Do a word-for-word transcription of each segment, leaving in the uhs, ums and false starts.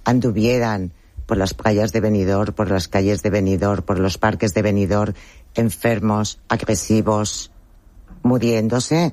anduvieran por las playas de Benidorm, por las calles de Benidorm, por los parques de Benidorm, enfermos, agresivos, muriéndose.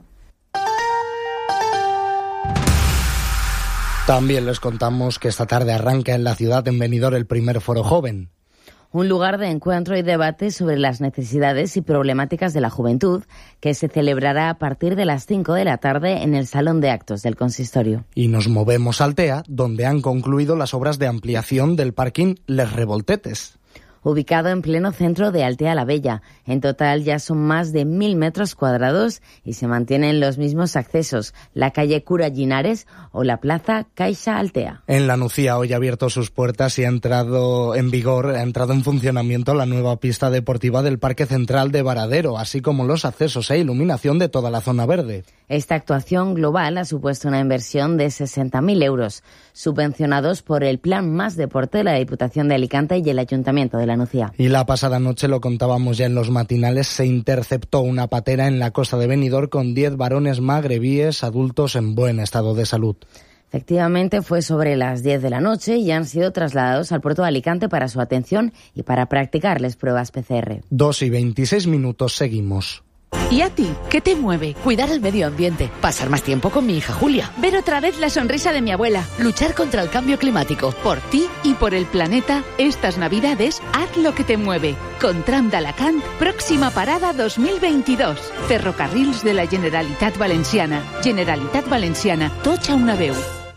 También les contamos que esta tarde arranca en la ciudad, en Benidorm, el primer Foro Joven. Un lugar de encuentro y debate sobre las necesidades y problemáticas de la juventud, que se celebrará a partir de las cinco de la tarde en el Salón de Actos del Consistorio. Y nos movemos a Altea, donde han concluido las obras de ampliación del parking Les Revoltetes. Ubicado en pleno centro de Altea la Bella. En total ya son más de mil metros cuadrados y se mantienen los mismos accesos, la calle Cura Linares o la plaza Caixa Altea. En La Nucía hoy ha abierto sus puertas y ha entrado en vigor, ha entrado en funcionamiento la nueva pista deportiva del Parque Central de Varadero, así como los accesos e iluminación de toda la zona verde. Esta actuación global ha supuesto una inversión de sesenta mil euros, subvencionados por el Plan Más Deporte de la Diputación de Alicante y el Ayuntamiento de La Nucía. Y la pasada noche, lo contábamos ya en los matinales, se interceptó una patera en la costa de Benidorm con diez varones magrebíes adultos en buen estado de salud. Efectivamente, fue sobre las diez de la noche y han sido trasladados al puerto de Alicante para su atención y para practicarles pruebas P C R. Dos y veintiséis minutos, seguimos. ¿Y a ti? ¿Qué te mueve? Cuidar el medio ambiente, pasar más tiempo con mi hija Julia, ver otra vez la sonrisa de mi abuela, luchar contra el cambio climático. Por ti y por el planeta, estas Navidades, haz lo que te mueve. Con Tram d'Alacant, próxima parada dos mil veintidós. Ferrocarrils de la Generalitat Valenciana. Generalitat Valenciana, tocha una veu.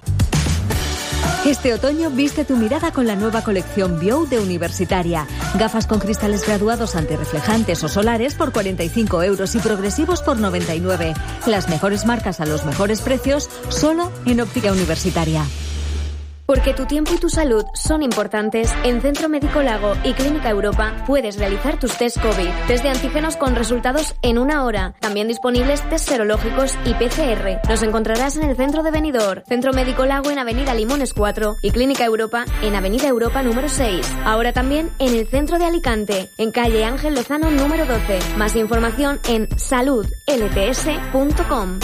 Este otoño viste tu mirada con la nueva colección Biou de Universitaria. Gafas con cristales graduados antirreflejantes o solares por cuarenta y cinco euros y progresivos por noventa y nueve. Las mejores marcas a los mejores precios, solo en Óptica Universitaria. Porque tu tiempo y tu salud son importantes, en Centro Médico Lago y Clínica Europa puedes realizar tus test COVID, test de antígenos con resultados en una hora. También disponibles test serológicos y P C R. Nos encontrarás en el centro de Benidorm, Centro Médico Lago en Avenida Limones cuatro y Clínica Europa en Avenida Europa número seis. Ahora también en el centro de Alicante, en calle Ángel Lozano número doce. Más información en salud l t s punto com.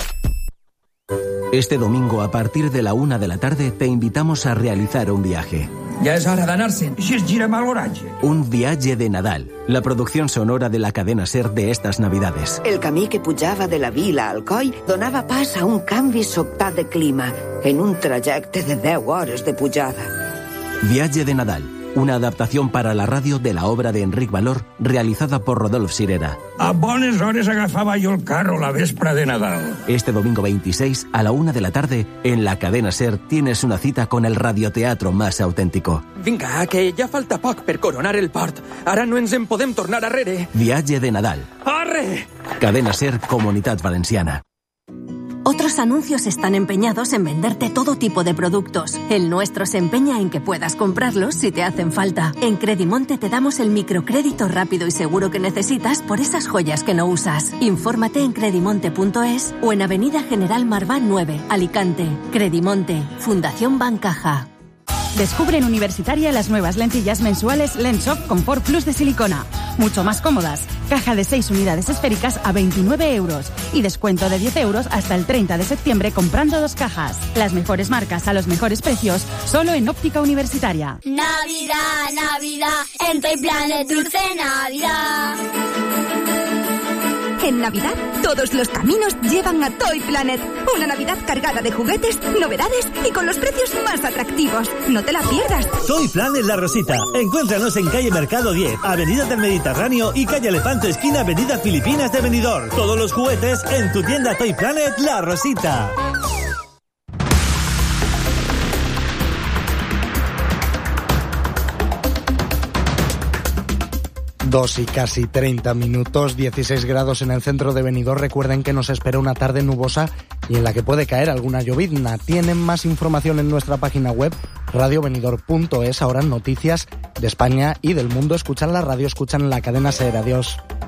Este domingo, a partir de la una de la tarde, te invitamos a realizar un viaje. Ja és hora d'anar-se'n. Si es gira mal l'oratge. Un viatge de Nadal, la producción sonora de la cadena SER de estas Navidades. El camí que pujava de la vila al coll donava pas a un canvi sobtat de clima, en un trajecte de deu hores de pujada. Viatge de Nadal, una adaptación para la radio de la obra de Enric Valor, realizada por Rodolf Sirera. A bones hores agafava jo el carro la vespra de Nadal. Este domingo veintiséis, a la una de la tarde, en la cadena SER tienes una cita con el radioteatro más auténtico. Vinga, que ja falta poc per coronar el port. Ara no ens en podem tornar arrere. Viatge de Nadal. Arre! Cadena SER, Comunitat Valenciana. Otros anuncios están empeñados en venderte todo tipo de productos. El nuestro se empeña en que puedas comprarlos si te hacen falta. En Credimonte te damos el microcrédito rápido y seguro que necesitas por esas joyas que no usas. Infórmate en credimonte punto es o en Avenida General Marván nueve, Alicante. Credimonte, Fundación Bancaja. Descubre en Universitaria las nuevas lentillas mensuales Lensoft Comfort Plus de silicona. Mucho más cómodas. Caja de seis unidades esféricas a veintinueve euros. Y descuento de diez euros hasta el treinta de septiembre comprando dos cajas. Las mejores marcas a los mejores precios, solo en Óptica Universitaria. Navidad, Navidad, en Toy Planet dulce Navidad. En Navidad, todos los caminos llevan a Toy Planet. Una Navidad cargada de juguetes, novedades y con los precios más atractivos. No te la pierdas. Toy Planet La Rosita. Encuéntranos en calle Mercado diez, Avenida del Mediterráneo y calle Elefanto esquina Avenida Filipinas de Benidorm. Todos los juguetes en tu tienda Toy Planet La Rosita. Dos y casi treinta minutos, dieciséis grados en el centro de Benidorm. Recuerden que nos espera una tarde nubosa y en la que puede caer alguna llovizna. Tienen más información en nuestra página web, radio benidorm punto es. Ahora noticias de España y del mundo. Escuchan la radio, escuchan la cadena SER. Adiós.